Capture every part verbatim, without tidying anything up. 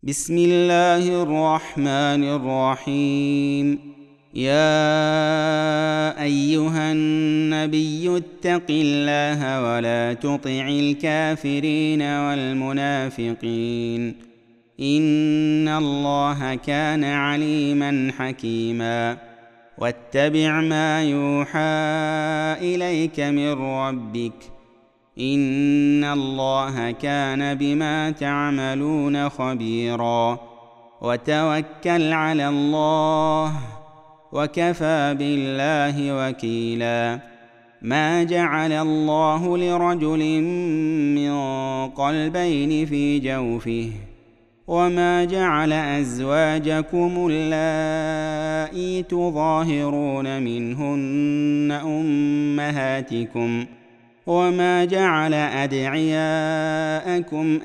بسم الله الرحمن الرحيم. يا أيها النبي اتق الله ولا تطع الكافرين والمنافقين، إن الله كان عليما حكيما. واتبع ما يوحى إليك من ربك، إن الله كان بما تعملون خبيرا. وتوكل على الله، وكفى بالله وكيلا. ما جعل الله لرجل من قلبين في جوفه، وما جعل أزواجكم اللائي تظاهرون منهن أمهاتكم، وما جعل أدعياءكم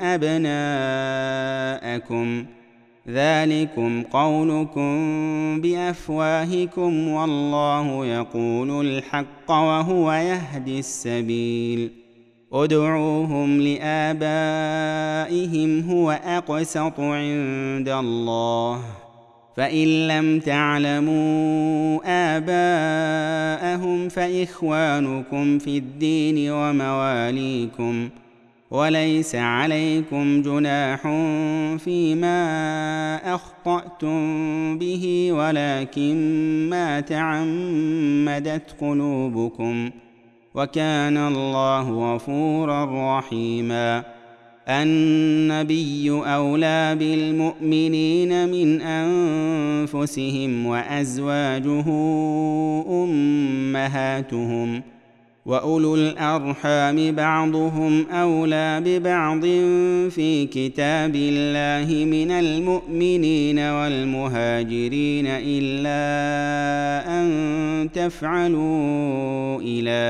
أبناءكم، ذلكم قولكم بأفواهكم، والله يقول الحق وهو يهدي السبيل. ادعوهم لآبائهم هو أقسط عند الله، فإن لم تعلموا آباءهم فإخوانكم في الدين ومواليكم، وليس عليكم جناح فيما أخطأتم به، ولكن ما تعمدت قلوبكم، وكان الله غفورا رحيما. النبي أولى بالمؤمنين من أنفسهم، وأزواجه أمهاتهم، وأولو الأرحام بعضهم أولى ببعض في كتاب الله من المؤمنين والمهاجرين، إلا أن تفعلوا إلى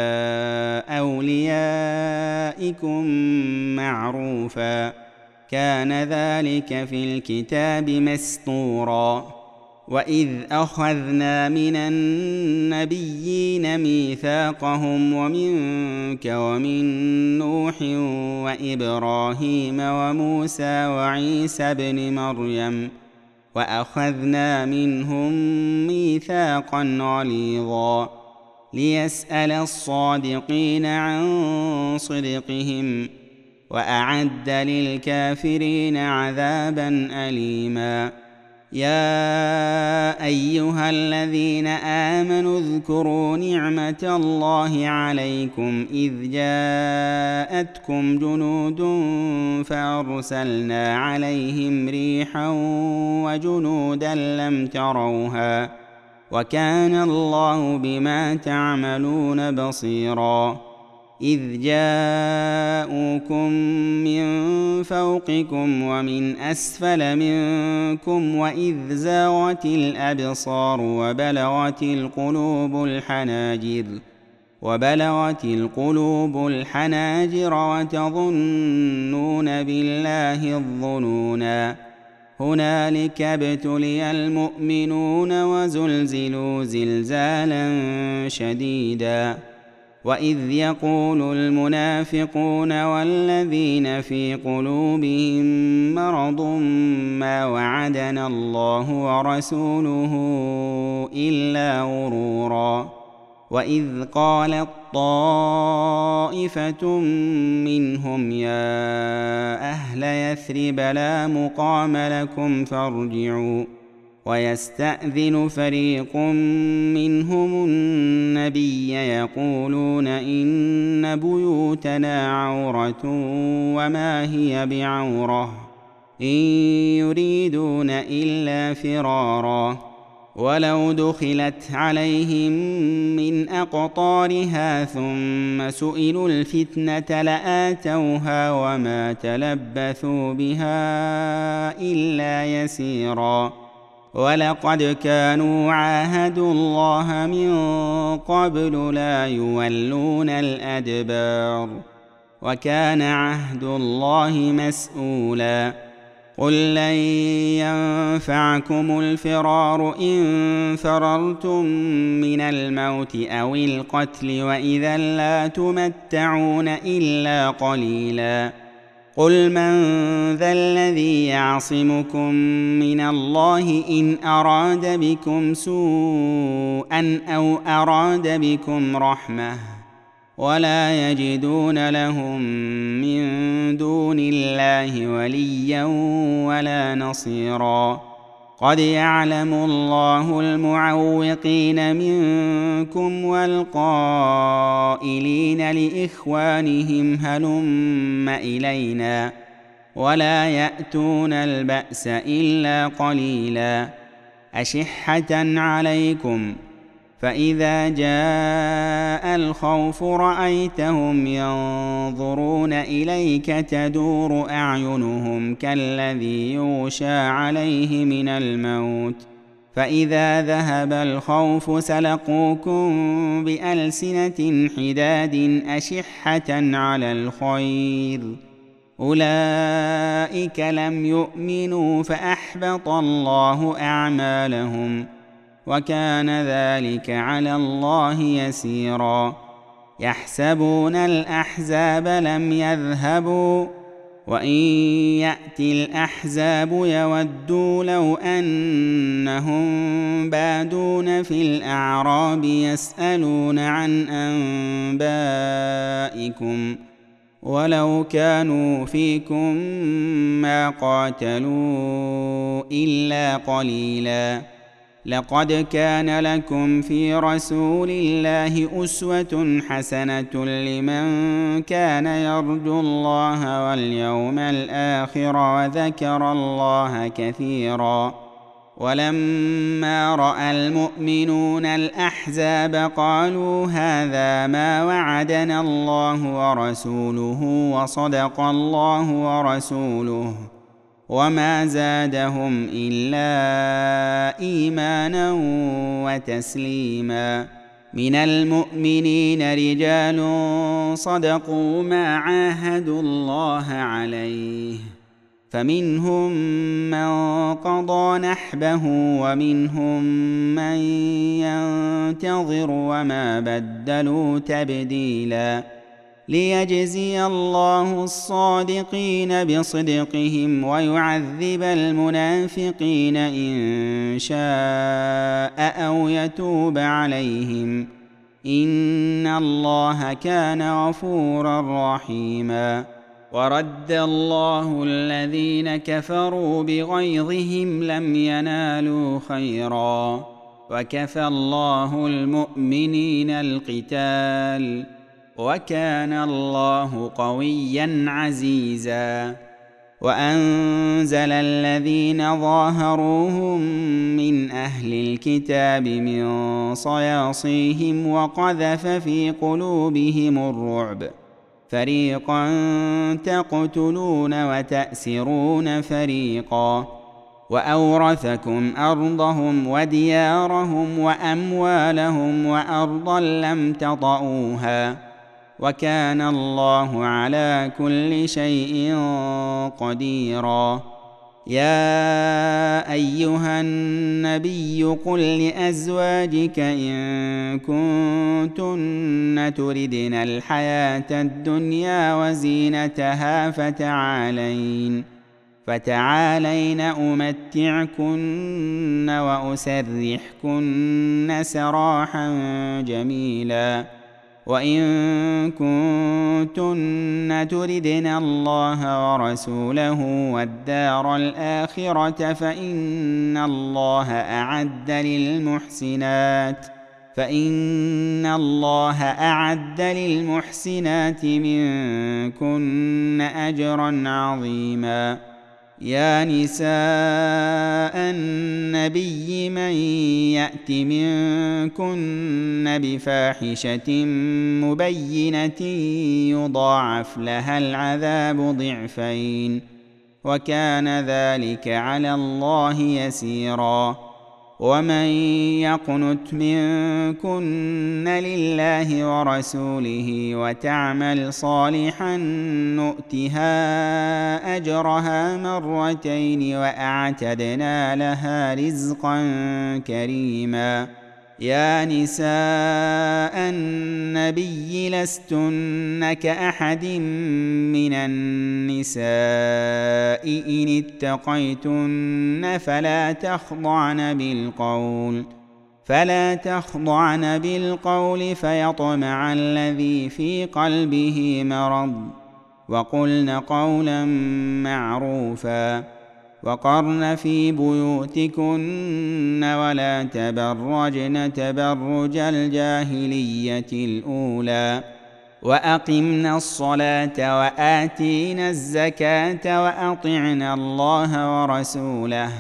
أوليائكم معروفا، كان ذلك في الكتاب مسطورا. وإذ أخذنا من النبيين ميثاقهم ومنك ومن نوح وإبراهيم وموسى وعيسى ابن مريم، وأخذنا منهم ميثاقا غليظا، ليسأل الصادقين عن صدقهم، وأعد للكافرين عذابا أليما. يا أيها الذين آمنوا اذكروا نعمة الله عليكم إذ جاءتكم جنود فأرسلنا عليهم ريحا وجنودا لم تروها، وكان الله بما تعملون بصيرا. إذ جاءوكم من فوقكم ومن أسفل منكم، وإذ زاغت الأبصار وبلغت القلوب الحناجر وبلغت القلوب الحناجر وتظنون بالله الظنونا. هنالك ابتلي المؤمنون وزلزلوا زلزالا شديدا. وإذ يقول المنافقون والذين في قلوبهم مرض ما وعدنا الله ورسوله إلا غرورا. وإذ قالت طائفة منهم يا أهل يثرب لا مقام لكم فارجعوا، ويستأذن فريق منهم النبي يقولون إن بيوتنا عورة وما هي بعورة، إن يريدون إلا فرارا. ولو دخلت عليهم من أقطارها ثم سئلوا الفتنة لآتوها وما تلبثوا بها إلا يسيرا. ولقد كانوا عاهدوا الله من قبل لا يولون الأدبار، وكان عهد الله مسؤولا. قل لن ينفعكم الفرار إن فررتم من الموت أو القتل، وإذا لا تمتعون إلا قليلا. قل من ذا الذي يعصمكم من الله إن أراد بكم سوءا أو أراد بكم رحمة ولا يجدون لهم من دون الله وليا ولا نصيرا قد يعلم الله المعوقين منكم والقائلين لإخوانهم هلم إلينا ولا يأتون البأس إلا قليلا أشحة عليكم فإذا جاء الخوف رأيتهم ينظرون إليك تدور أعينهم كالذي يغشى عليه من الموت فإذا ذهب الخوف سلقوكم بألسنة حداد أشحة على الخير أولئك لم يؤمنوا فأحبط الله أعمالهم وكان ذلك على الله يسيرا يحسبون الأحزاب لم يذهبوا وإن يأتي الأحزاب يودوا لو أنهم بادون في الأعراب يسألون عن أنبائكم ولو كانوا فيكم ما قاتلوا إلا قليلا لقد كان لكم في رسول الله أسوة حسنة لمن كان يرجو الله واليوم الآخر وذكر الله كثيرا ولما رأى المؤمنون الأحزاب قالوا هذا ما وعدنا الله ورسوله وصدق الله ورسوله وما زادهم إلا إيمانا وتسليما من المؤمنين رجال صدقوا ما عاهدوا الله عليه فمنهم من قضى نحبه ومنهم من ينتظر وما بدلوا تبديلا ليجزي الله الصادقين بصدقهم ويعذب المنافقين إن شاء أو يتوب عليهم إن الله كان غفورا رحيما ورد الله الذين كفروا بغيظهم لم ينالوا خيرا وكفى الله المؤمنين القتال وكان الله قويا عزيزا وأنزل الذين ظاهروهم من أهل الكتاب من صياصيهم وقذف في قلوبهم الرعب فريقا تقتلون وتأسرون فريقا وأورثكم أرضهم وديارهم وأموالهم وأرضا لم تطئوها وكان الله على كل شيء قديرا يا أيها النبي قل لأزواجك إن كنتن تردن الحياة الدنيا وزينتها فتعالين فتعالين أمتعكن وأسرحكن سراحا جميلا وإن كنتن تردن الله ورسوله والدار الآخرة فإن الله أعد للمحسنات فإن الله أعد للمحسنات منكن أجرا عظيما يا نساء النبي من يأت منكن بفاحشة مبينة يضاعف لها العذاب ضعفين وكان ذلك على الله يسيرا ومن يقنت منكن لله ورسوله وتعمل صالحا نؤتها أجرها مرتين وأعتدنا لها رزقا كريما يا نساء النبي لستن كأحد من النساء إن اتقيتن فلا تخضعن بالقول فلا تخضعن بالقول فيطمع الذي في قلبه مرض وقلن قولا معروفا وقرن في بيوتكن ولا تبرجن تبرج الجاهلية الأولى وأقمنا الصلاة وآتينا الزكاة وأطعنا الله ورسوله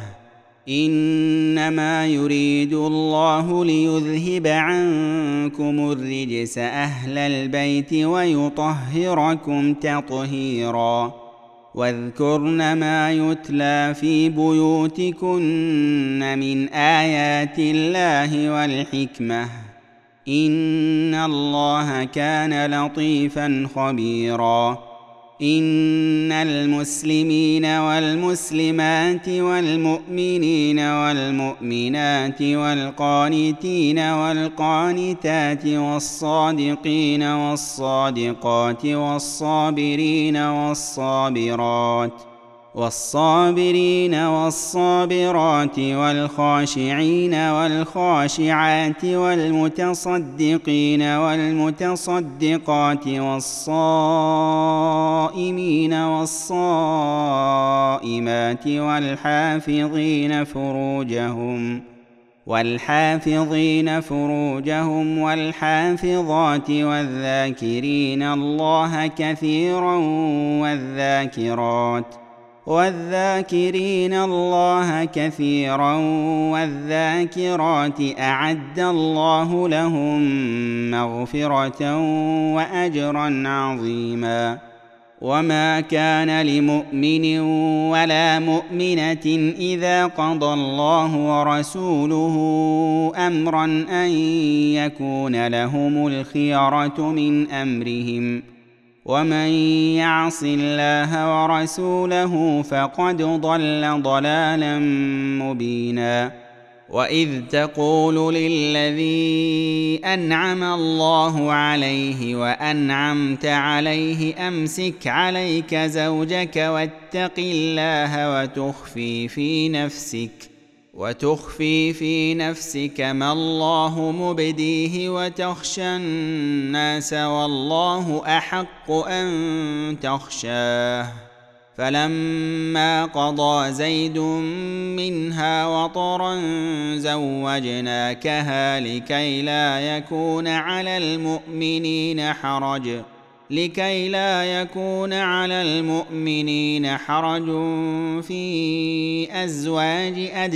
إنما يريد الله ليذهب عنكم الرجس أهل البيت ويطهركم تطهيرا واذكرن ما يتلى في بيوتكن من آيات الله والحكمة إن الله كان لطيفا خبيرا إن المسلمين والمسلمات والمؤمنين والمؤمنات والقانتين والقانتات والصادقين والصادقات والصابرين والصابرات والصابرين والصابرات والخاشعين والخاشعات والمتصدقين والمتصدقات والصائمين والصائمات والحافظين فروجهم والحافظين فروجهم والحافظات والذاكرين الله كثيرا والذاكرات والذاكرين الله كثيرا والذاكرات أعد الله لهم مغفرة وأجرا عظيما وما كان لمؤمن ولا مؤمنة إذا قضى الله ورسوله أمرا أن يكون لهم الخيرة من أمرهم ومن يعص الله ورسوله فقد ضل ضلالا مبينا وإذ تقول للذي أنعم الله عليه وأنعمت عليه أمسك عليك زوجك واتق الله وتخفي في نفسك وتخفي في نفسك ما الله مبديه وتخشى الناس والله أحق أن تخشاه فلما قضى زيد منها وطرا زوجناكها لكي لا يكون على المؤمنين حرج لكي لا يكون على المؤمنين حرج في أزواج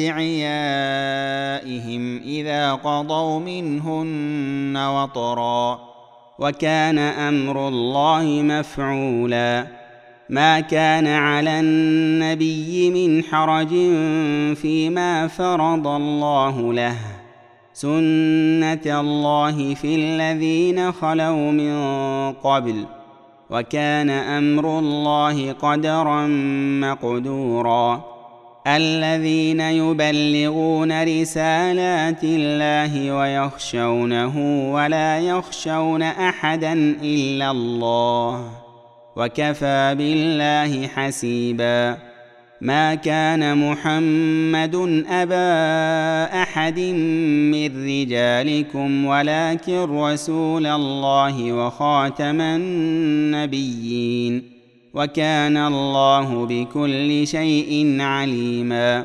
أدعيائهم إذا قضوا منهن وطرا وكان أمر الله مفعولا ما كان على النبي من حرج فيما فرض الله له سنة الله في الذين خلوا من قبل وكان أمر الله قدرا مقدورا الذين يبلغون رسالات الله ويخشونه ولا يخشون أحدا إلا الله وكفى بالله حسيبا ما كان محمد أبا أحد من رجالكم ولكن رسول الله وخاتم النبيين وكان الله بكل شيء عليما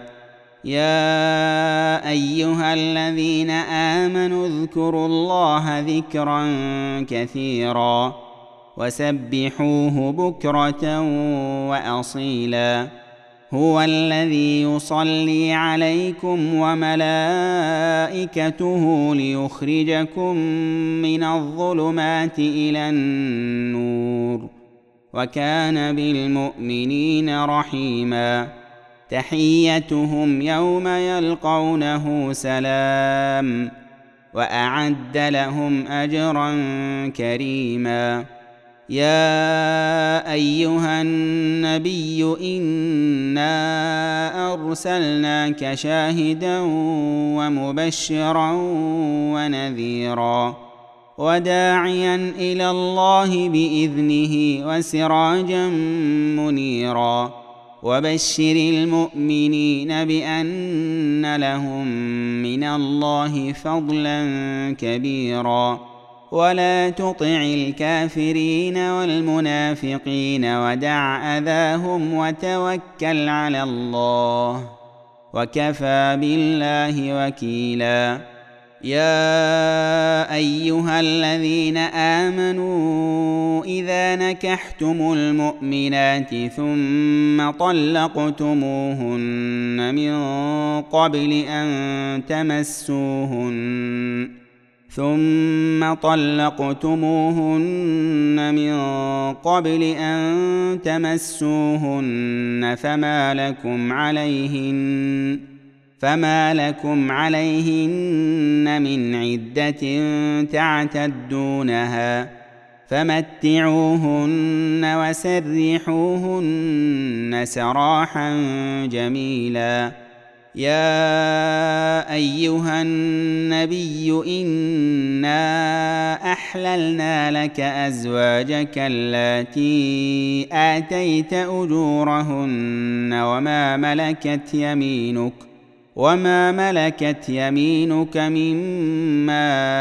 يا أيها الذين آمنوا اذكروا الله ذكرا كثيرا وسبحوه بكرة وأصيلا هو الذي يصلي عليكم وملائكته ليخرجكم من الظلمات إلى النور وكان بالمؤمنين رحيما تحيتهم يوم يلقونه سلام وأعد لهم أجرا كريما يا أيها النبي إنا أرسلناك شاهدا ومبشرا ونذيرا وداعيا إلى الله بإذنه وسراجا منيرا وبشر المؤمنين بأن لهم من الله فضلا كبيرا ولا تطع الكافرين والمنافقين ودع أذاهم وتوكل على الله وكفى بالله وكيلا. يا أيها الذين آمنوا إذا نكحتم المؤمنات ثم طلقتموهن من قبل أن تمسوهن ثم طلقتموهن من قبل أن تمسوهن فما لكم عليهن فما لكم عليهن من عدة تعتدونها فمتعوهن وسرحوهن سراحا جميلا. يا أيها النبي إنا أحللنا لك أزواجك اللاتي آتيت أجورهن وما ملكت يمينك وما ملكت يمينك مما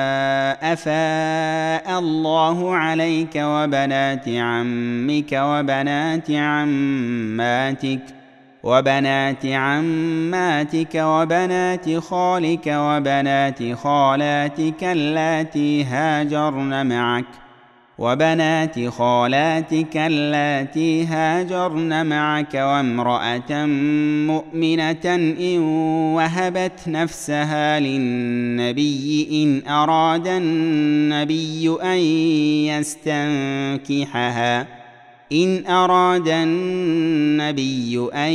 أفاء الله عليك وبنات عمك وبنات عماتك وبنات عماتك وبنات خالك وبنات خالاتك اللاتي هاجرن معك وبنات خالاتك اللاتي هاجرن معك وامرأة مؤمنة إن وهبت نفسها للنبي إن أراد النبي أن يستنكحها إن أراد النبي أن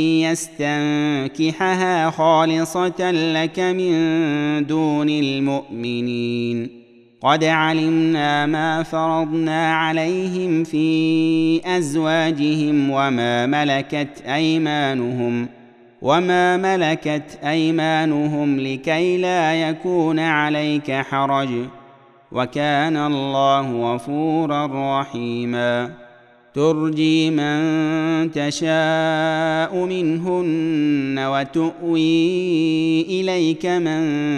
يستنكحها خالصة لك من دون المؤمنين. قد علمنا ما فرضنا عليهم في أزواجهم وما ملكت أيمانهم وما ملكت أيمانهم لكي لا يكون عليك حرج وكان الله غفورا رحيما. ترجي من تشاء منهن وتؤوي إليك من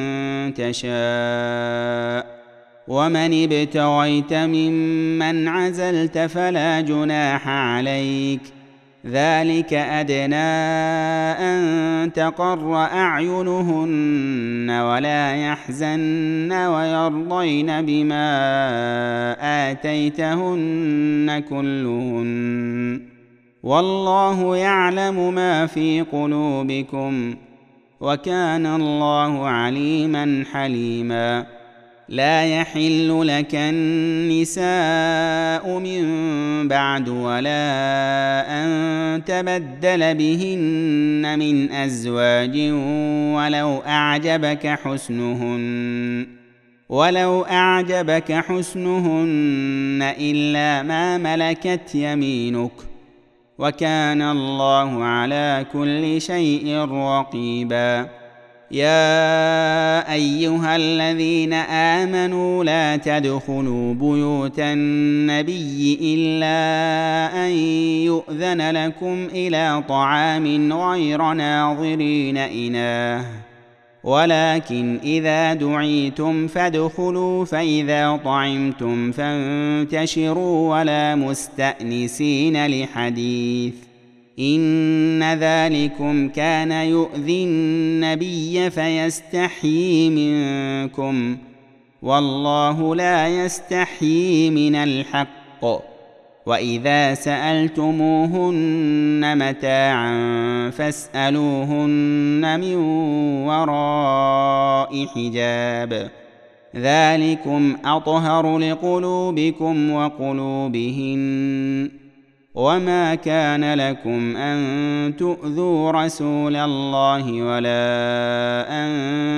تشاء ومن ابتغيت ممن عزلت فلا جناح عليك ذلك أدنى أن تقر أعينهن ولا يحزن ويرضين بما آتيتهن كلهن والله يعلم ما في قلوبكم وكان الله عليما حليما. لا يحل لك النساء من بعد ولا أن تبدل بهن من أزواج ولو أعجبك حسنهن ولو أعجبك حسنهن إلا ما ملكت يمينك وكان الله على كل شيء رقيبا. يا أيها الذين آمنوا لا تدخلوا بيوت النبي إلا أن يؤذن لكم إلى طعام غير ناظرين إناه ولكن إذا دعيتم فادخلوا فإذا طعمتم فانتشروا ولا مستأنسين لحديث إن ذلكم كان يؤذي النبي فيستحيي منكم والله لا يستحيي من الحق. وإذا سألتموهن متاعا فاسألوهن من وراء حجاب ذلكم أطهر لقلوبكم وقلوبهن. وما كان لكم أن تؤذوا رسول الله ولا أن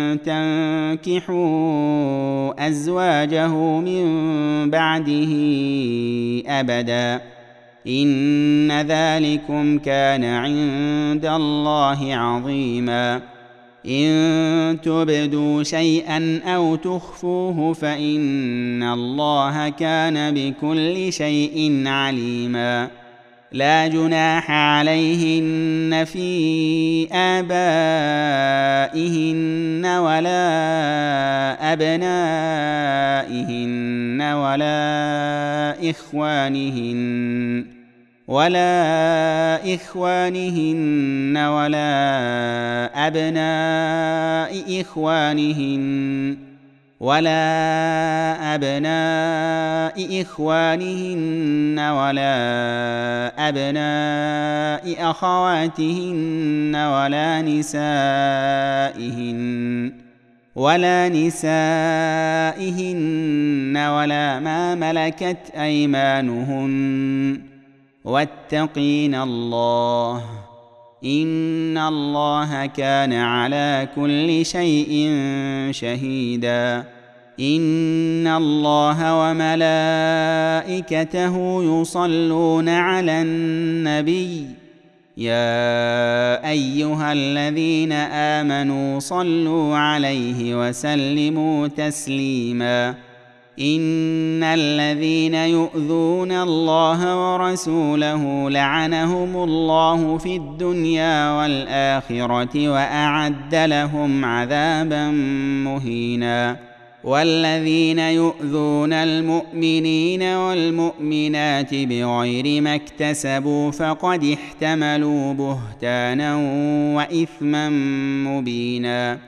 تنكحوا أزواجه من بعده أبدا إن ذلكم كان عند الله عظيما إن تبدوا شيئا أو تخفوه فإن الله كان بكل شيء عليما لا جناح عليهن في آبائهن ولا أبنائهن ولا إخوانهن ولا إخوانهن ولا أبناء إخوانهن ولا أبناء إخوانهن ولا أبناء أخواتهن ولا نسائهن ولا نسائهن ولا ما ملكت أيمانهن واتقين الله إن الله كان على كل شيء شهيدا إن الله وملائكته يصلون على النبي يا أيها الذين آمنوا صلوا عليه وسلموا تسليما إن الذين يؤذون الله ورسوله لعنهم الله في الدنيا والآخرة وأعد لهم عذابا مهينا والذين يؤذون المؤمنين والمؤمنات بغير ما اكتسبوا فقد احتملوا بهتانا وإثما مبينا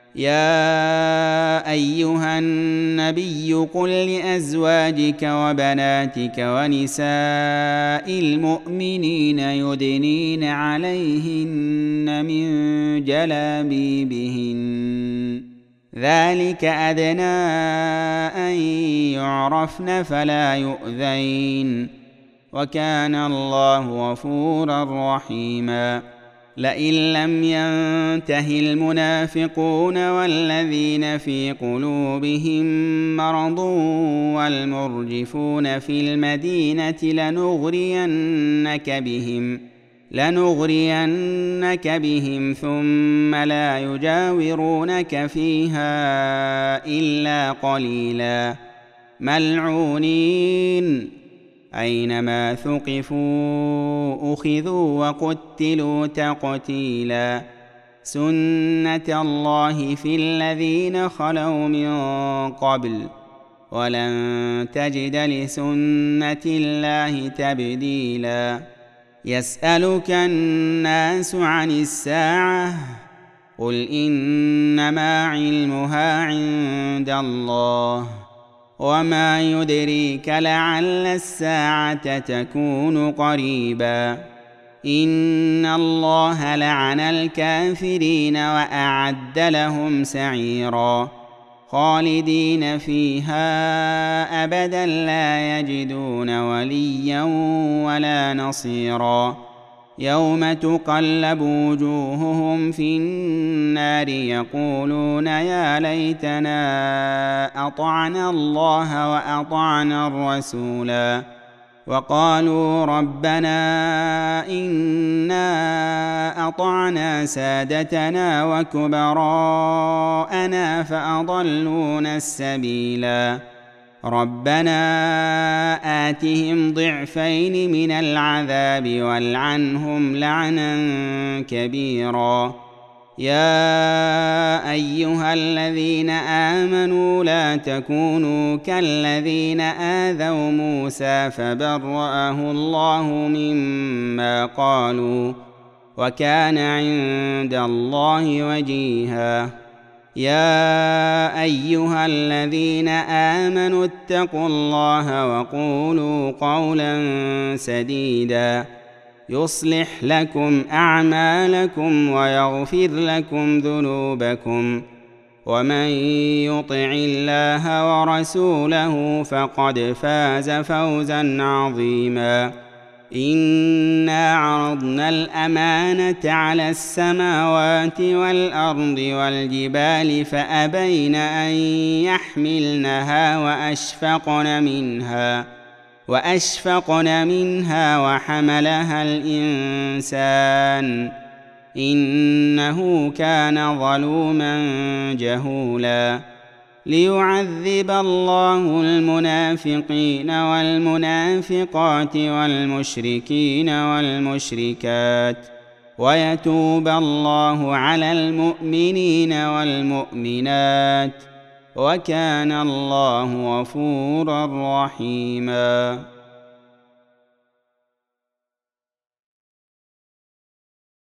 يا أيها النبي قل لأزواجك وبناتك ونساء المؤمنين يدنين عليهن من جلابيبهن ذلك أدنى أن يعرفن فلا يؤذين وكان الله غفورا رحيما لئن لم ينته المنافقون والذين في قلوبهم مرض والمرجفون في المدينة لنغرينك بهم لنغرينك بهم ثم لا يجاورونك فيها إلا قليلا ملعونين أينما ثقفوا أخذوا وقتلوا تقتيلا سنة الله في الذين خلوا من قبل ولن تجد لسنة الله تبديلا يسألك الناس عن الساعة قل إنما علمها عند الله وما يدريك لعل الساعة تكون قريبا إن الله لعن الكافرين وأعد لهم سعيرا خالدين فيها أبدا لا يجدون وليا ولا نصيرا يوم تقلب وجوههم في النار يقولون يا ليتنا أطعنا الله وأطعنا الرسولا وقالوا ربنا إنا أطعنا سادتنا وكبراءنا فأضلونا السبيلا ربنا آتهم ضعفين من العذاب والعنهم لعنا كبيرا يا أيها الذين آمنوا لا تكونوا كالذين آذوا موسى فبرأه الله مما قالوا وكان عند الله وجيها يا أيها الذين آمنوا اتقوا الله وقولوا قولا سديدا يصلح لكم أعمالكم ويغفر لكم ذنوبكم ومن يطع الله ورسوله فقد فاز فوزا عظيما إنا عرضنا الأمانة على السماوات والأرض والجبال فأبين أن يحملنها وأشفقن منها وأشفقن منها وحملها الإنسان إنه كان ظلوما جهولا ليعذب الله المنافقين والمنافقات والمشركين والمشركات ويتوب الله على المؤمنين والمؤمنات وكان الله غفورا رحيما.